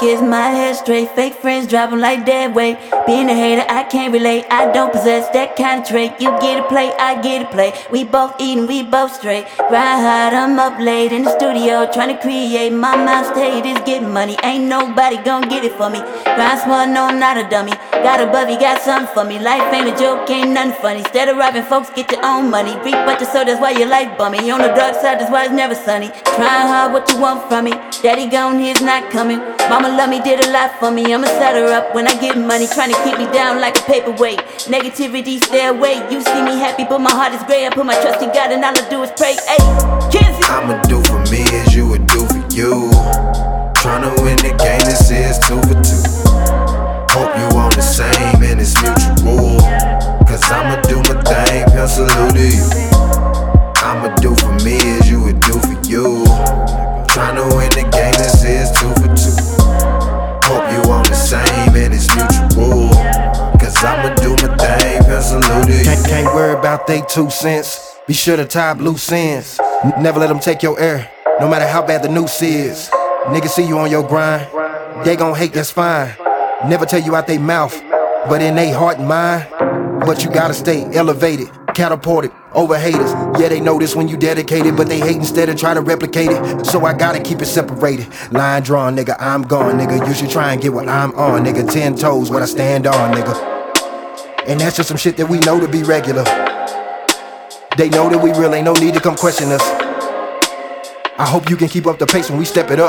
is my head straight. Fake friends dropping like dead weight. Being a hater, I can't relate. I don't possess that kind of trait. You get a play, I get a play. We both eating, we both straight. Ride hard, I'm up late in the studio trying to create. My mind state is getting money. Ain't nobody gon' get it for me. Grind smart, no, I'm not a dummy. Got a bubby, got something for me. Life ain't a joke, ain't nothing funny. Instead of robbing folks, get your own money. Reap what you sow, that's why your life bummy. On the dark side, that's why it's never sunny. Trying hard, what you want from me? Daddy gone, he's not coming. Mama love me, did a lot for me. I'ma set her up when I get money. Trying to keep me down like a paperweight. Negativity, stay away. You see me happy, but my heart is gray. I put my trust in God and all I do is pray. Hey, Kenzie! I'ma do for me as you would do for you. Tryna win the game, this is 2 for 2. Hope you on the same and it's mutual. Cause I'ma do my thing, pencil to you. I'ma do for me as you would do for you. Tryna win the game, this is 2 for 2. Hope you on the same and it's mutual. Cause I'ma do my thing, pencil to you. Can't worry about they 2 cents. Be sure to tie up loose ends. Never let them take your air, no matter how bad the noose is. Niggas see you on your grind, they gon' hate, that's fine. Never tell you out they mouth, but in they heart and mind. But you gotta stay elevated, catapulted over haters. Yeah, they know this when you dedicated, but they hate instead of try to replicate it. So I gotta keep it separated. Line drawn, nigga, I'm gone, nigga. You should try and get what I'm on, nigga. 10 toes, what I stand on, nigga. And that's just some shit that we know to be regular. They know that we real, ain't no need to come question us. I hope you can keep up the pace when we step it up.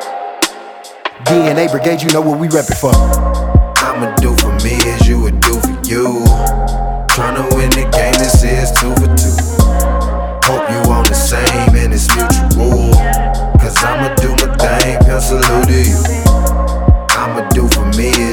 DNA Brigade, you know what we reppin' for. I'ma do for me as you would do for you. Tryna win the game, this is 2 for 2. Hope you on the same and it's mutual. Cause I'ma do my thing, pencil to you. I'ma do for me